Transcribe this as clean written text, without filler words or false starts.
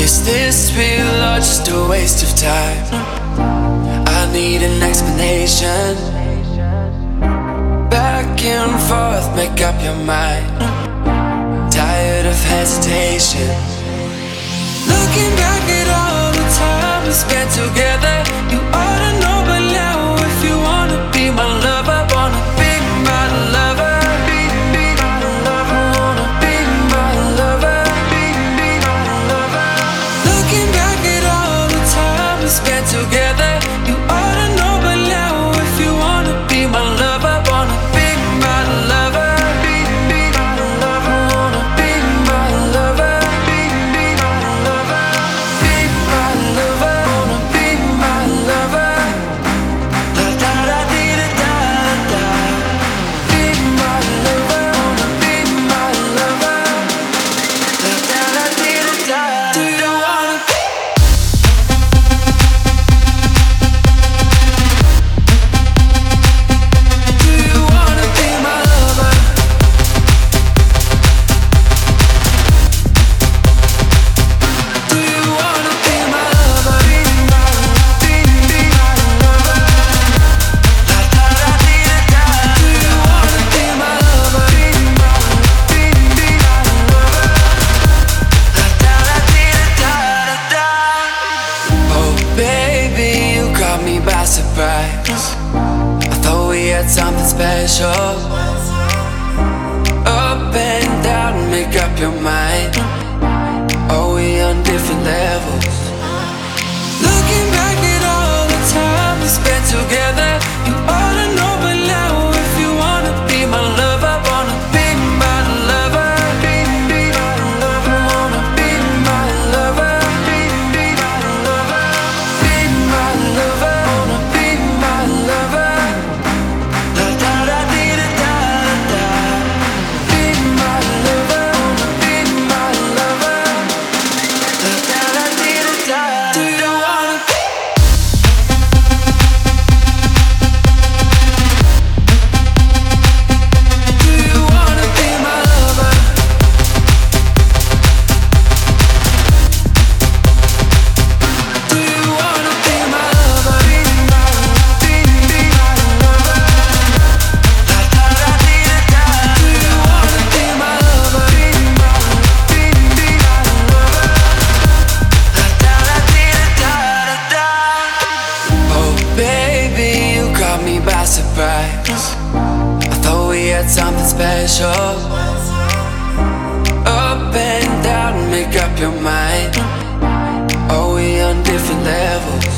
Is this real or just a waste of time? I need an explanation. Back and forth, make up your mind. Tired of hesitation. Looking back at all the time we spent together, you ought to know by now. If you wanna be my lover, wanna be my lover. Spent together, you ought to know by now. If you wanna be my lover, wanna be my lover. Be my lover, wanna be my lover. Be my lover, be my lover, wanna be my lover. Da da da dee da da da. Be my lover, wanna be my lover. Da da da dee da da. Do you wanna be? Surprise. I thought we had something special. Up and down, make up your mind. Are we on different levels? Looking back at all the time we spent together, you ought to know by now. If you wanna be my lover, wanna be my lover. Be my lover, wanna be my lover. Be my lover, be my lover. Surprise. I thought we had something special. Up and down, make up your mind. Are we on different levels?